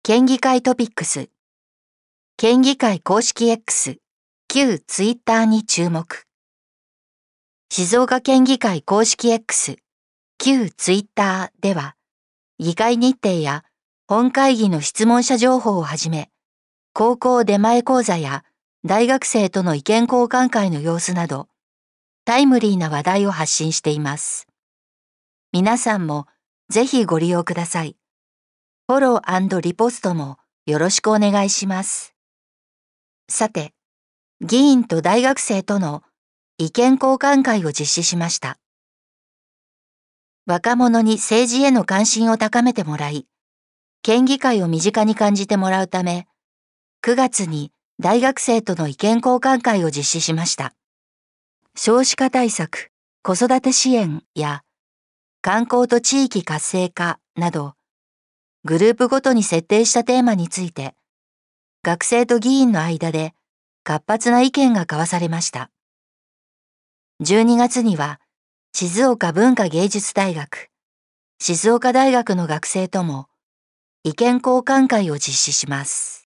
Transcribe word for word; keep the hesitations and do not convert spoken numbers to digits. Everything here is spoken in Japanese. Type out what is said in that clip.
県議会トピックス、県議会公式 X、旧ツイッターに注目。静岡県議会公式 X、旧ツイッターでは、議会日程や本会議の質問者情報をはじめ、高校出前講座や大学生との意見交換会の様子など、タイムリーな話題を発信しています。皆さんもぜひご利用ください。フォロー&リポストもよろしくお願いします。さて、議員と大学生との意見交換会を実施しました。若者に政治への関心を高めてもらい、県議会を身近に感じてもらうため、くがつに大学生との意見交換会を実施しました。少子化対策、子育て支援や観光と地域活性化など、グループごとに設定したテーマについて、学生と議員の間で活発な意見が交わされました。じゅうにがつには、静岡文化芸術大学、静岡大学の学生とも意見交換会を実施します。